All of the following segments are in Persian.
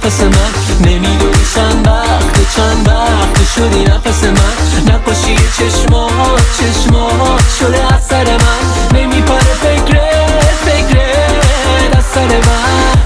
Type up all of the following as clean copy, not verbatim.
قفس من. نمیدونی چند وقت شدی نفس من. نقاشی چشمات شده از سر من. نمیپره فکرت از سر من.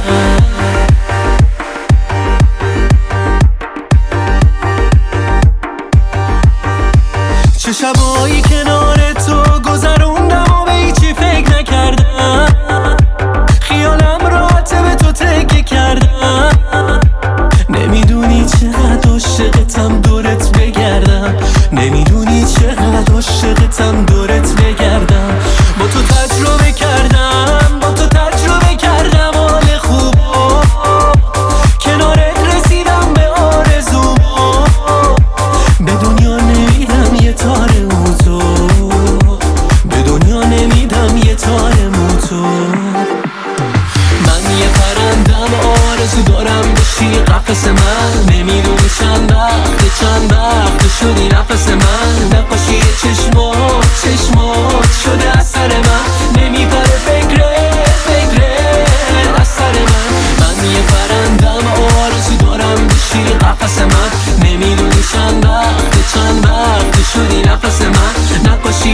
چه شبایی کنار تو گذروندم و به هیچی فکر نکردم. خیالم راحته به تو تکیه کردم. نمیدونی چقدر عاشقتم دورت بگردم. نمیدونی چقدر عاشقتم دورت بگردم. با تو تجربه کردم حال خوبو. کنارت رسیدم به آرزومو. به دنیا نمیدم یه تار موتو. به دنیا نمیدم یه تار موتو. من یه پرندم آرزو دارم بشی قفس من. نمیدونی چند وقت شدی نفس من. نقاشی چشمات شده از سر من. نمیپره فکرت از سر من. من یه پرندم آرزو دارم بشی قفس من. نمیدونی چند وقت شدی نفس من. نقاشی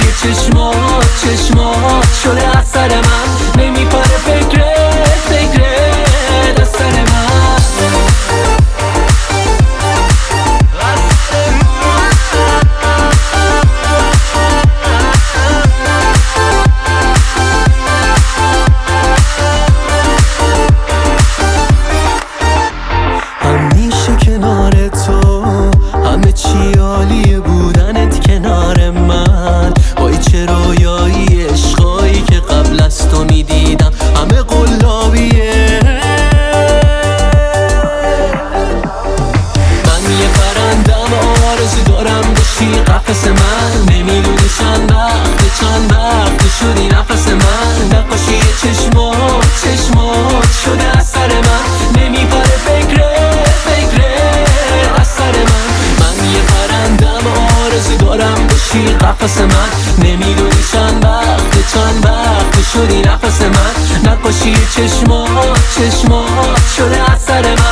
چشمات شده از سر من. نمیپره فکرت از سر من. کنار تو همه چی عالیه بودنت کنار من. وای چه رویایی عشقایی که قبل از تو میدیدم همه قلابیه. من یه پرندم آرزو دارم بشی قفس من. نمیدونی چند وقت شدی نفس من. نقاشی چشمات شده از سر من. نمیپره فکرت از سر من. من یه پرندم آرزو دارم بشی قفس من. نمیدونی چند وقت شدی نفس من. نقاشی چشمات شده از سر من.